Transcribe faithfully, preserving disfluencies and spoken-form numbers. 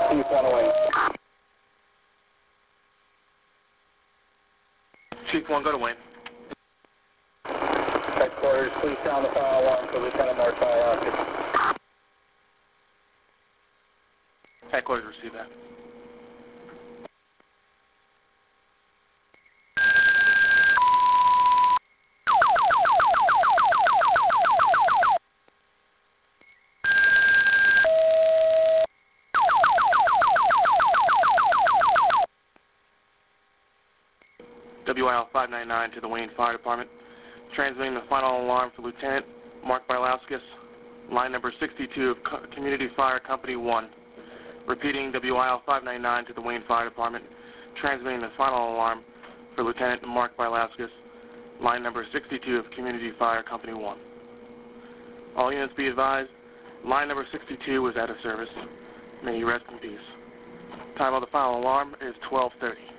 Chief one away. Chief one, go to Wayne. Headquarters, please sound the fire alarm for Lieutenant Mark Bialowski. Headquarters, receive that. W I L five nine nine to the Wayne Fire Department. Transmitting the final alarm for Lieutenant Mark Bialowski, line number sixty-two of Co Community Fire Company one. Repeating, W I L five nine nine to the Wayne Fire Department. Transmitting the final alarm for Lieutenant Mark Bialowski, line number sixty-two of Community Fire Company one. All units be advised, line number sixty-two was out of service. May you rest in peace. Time of the final alarm is twelve thirty.